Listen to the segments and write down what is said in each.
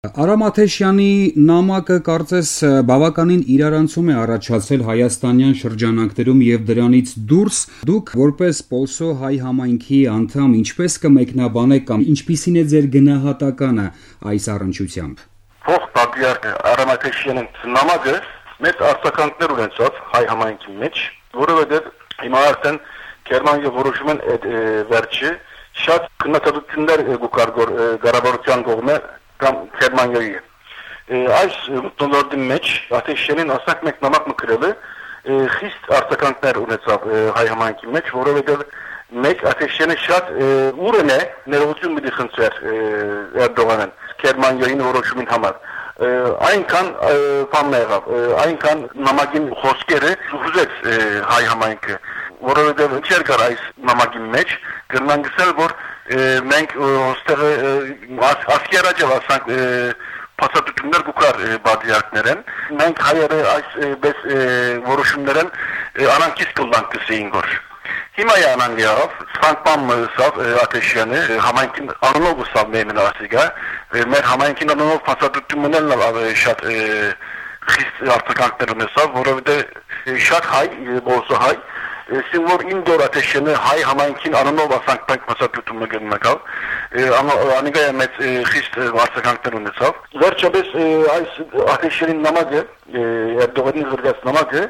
Արամ Աթեշյանի նամակը կարծես բավականին իրարանցում է առաջացել հայաստանյան շրջանակներում եւ դրանից դուրս դուք որպես Պոլսո հայ համայնքի անդամ ինչպես կմեկնաբանեք կամ ինչպիսին է ձեր գնահատականը այս առնչությամբ։ Փոխ պատիարք Արամ Աթեշյանի նամակը մեծ արձագանքներ ունեցավ հայ համայնքի մեջ, որովհետեւ հիմա արդեն Գերմանիա որոշում են այդ վերջը շատ քննադատություններ գուկարգոր Ղարաբաղյան կողմը կամ Գերմանիայի այս տոնորդի մեջ Աթեշյանին ասենք մենք նամակ մկրել է խիստ արձագանքներ ունեցավ հայ համայնքի մեջ, որովհետև մեկ Աթեշյանը շատ ուրեն է ներողություն մի խնդրեր Էրդողանին Գերմանիային որոշումին համար այնքան բան եղավ այնքան նամակին խոսքերը ուզեց հայ համայնքը որովհետև չէր կար այս նամակի մեջ գրման գսել որ մենք ոստեղ ասկերաջով ասանք փաստաթղթեր գուկար բادرյակներեն մենք հայերը այս որոշումներն անանկիս կլանք կսեին որ հիմա անանգիով Ֆրանկման մսավ Աթեշյանը համայնքին անոնով սավ մենն ասիգա մեր համայնքին անոնով փաստաթղթերն ավելի շատ խիստ արտականքներ ունեցավ որովհետև շատ հայ Պոլսո հայ Սիմվոր ինդոր Աթեշյանը հայ համայնքին անոնով ասանք մենք մասնակցում եկավ անիգա մեծ խիստ արձագանքներ ունեցավ վերջապես այս Աթեշյանի նամակը Էրդողանի զրկած նամակը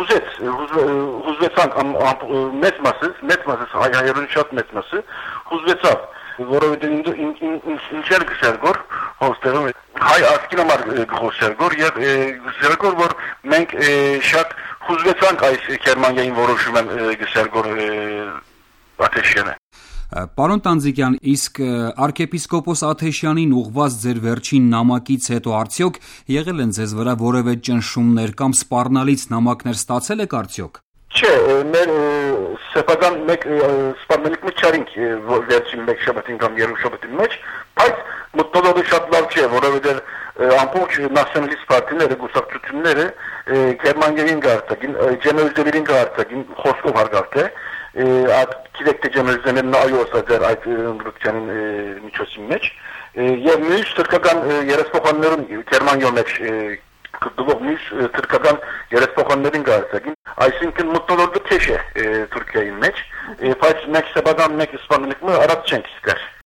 հուզվեցանք մեծ մասը հայերեն շատ մեծ մասը հուզվեցավ որովհետև ինչեր գսերգոր հոստերում հայ ասկին համար գսերգոր եւ գսերգոր որ մենք շատ հուզվեցանք այս Գերմանիային որոշում են գսերգոր Աթեշյանը Պարոն Տանձիկյան, իսկ arczepiskopos Աթեշյանին ուղված ձեր վերջին նամակից հետո արդյոք եղել են ձեզ վրա որևէ ճնշումներ կամ սպառնալից նամակներ ստացել եք արդյոք Չէ, մեր սեփական մեկ սպառնալիք մեջ չարինք վերջին մեկ շաբաթին կամ երկու շաբաթի մեջ, բայց մտորը շատ լավ չէ, որովհետև ամբողջ նացիոնալիստ պարտիները, գուսակցությունները Գերմանիային գարտագին, ջենոզերին գարտագին խոսքով հարգարտ է, գիտեք թե ջենոզերն այո դեր այդ ընտրության միջոցի մեջ, եւ մյուս թրքական երեսփոխաններուն Գերմանիա մեջ կդուղ մյուս թրքական երեսփոխաններին գարտագին Այսինքն մտնոլորտը քեշ է Թուրքիայի մեջ, բայց մենք սեփական մեկ իսպանելիք մը արած չենք ստեր